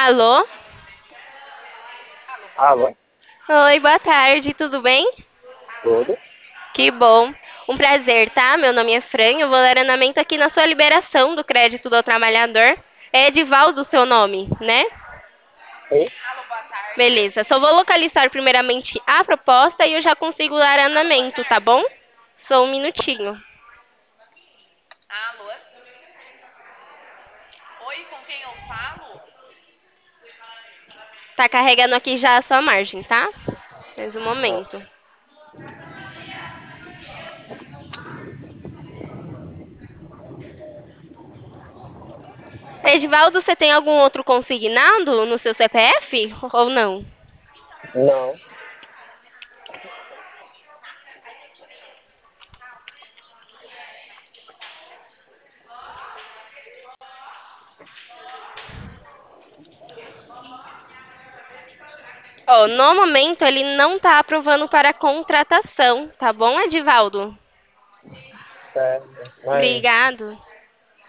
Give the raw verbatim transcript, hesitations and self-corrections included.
Alô? Alô, Oi, boa tarde, tudo bem? tudo? Que bom. Um prazer, tá? Meu nome é Fran, eu vou dar andamento aqui na sua liberação do crédito do trabalhador. É Edivaldo o seu nome, né? Sim? Beleza, só vou localizar primeiramente a proposta e eu já consigo dar andamento, tá bom? Só um minutinho. Tá carregando aqui já a sua margem, tá? Mais um Ah, momento. Edivaldo, você tem algum outro consignado no seu C P F ou não? não, Ó, no momento ele não tá aprovando para contratação, tá bom, Edivaldo? certo. Mas Obrigado.